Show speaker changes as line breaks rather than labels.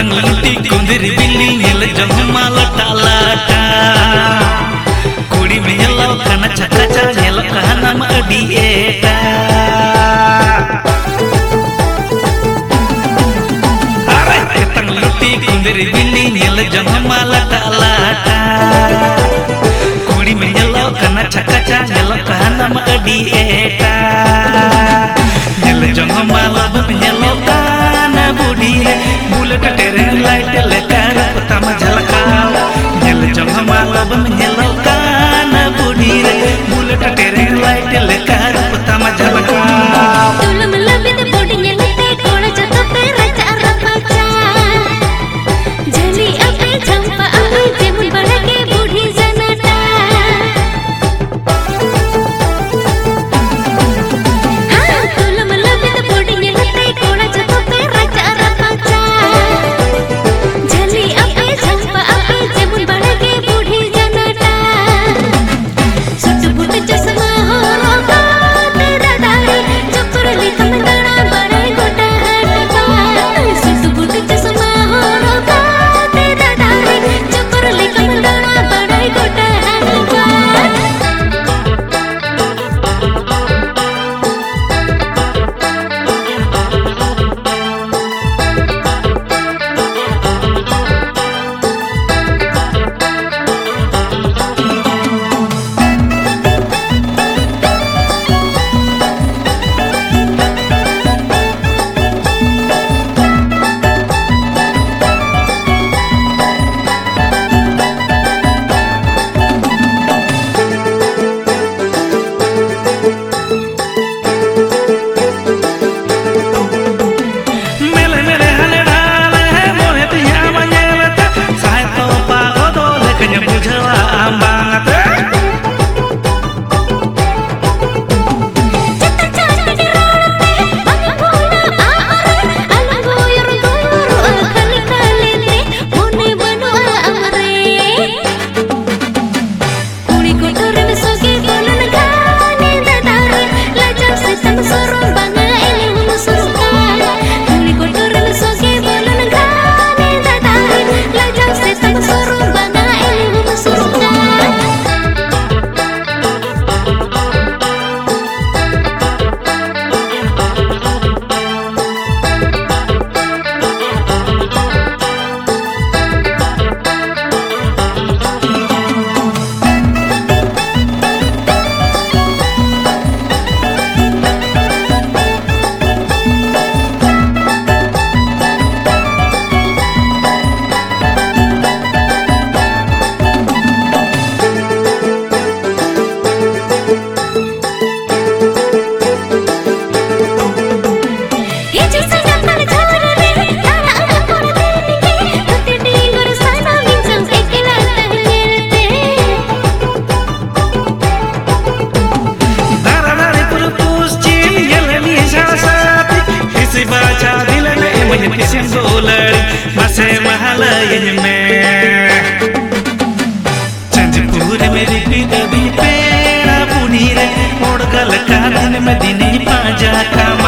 Tangluti kundir bili nyel jong malata lata Kudi menyelaw kana cakaca nyel kana ma dieta Arai tangluti kundir bili nyel jong malata lata Kudi menyelaw kana cakaca nyel kana ma dieta Nyel jong malab menyelaw kana budire bullet टेरे light लेकर पतामा झलका nyel jong malab menyelaw kana budire bullet टेरे light लेकर पतामा झलका
तुलम लबित body nyelite कोड़ा जतो पे raja rapacha जली अपे चंपा अपे जेमुन बड़ा के बूढ़ी जनता हाँ तुलम लबित बॉडी nyelite कोड़ा जतो पे raja rapacha जली अपे चंपा अपे जेमुन बड़ा के बूढ़ी जनता सुट बुट चश्मा हो रोका तेरा दाढ़ी चक्कर लिखम दाना बड़े गोटा हटका सुट बुट चश्मा हो रोका तेरा दाढ़ी चक्कर लिखम दाना बड़े गोटा हटका
मेले मेले हले डाले मोहे तिया मnyelata saya topa odol kenya bujala ambangat
Cita cita di rorte bangkuna amare algo yoro kali kali le mone bano amare Kuri kotor me sogi bolan gane dadare lajam se tam sorom banga ele musurka Kuri kotor me sogi bolan gane dadare lajam se tam sorom banga ele musurka Hiji sangat mal jawar re tara angkor deni ke tuti dingur sana minjam ekla tahnyerte
dara dari purpus chin yelani jasati kisi baca dilane manye kisim dolari mase mahala yenme chanjpur meri pida bi pera punire odgal ka din medini paja ka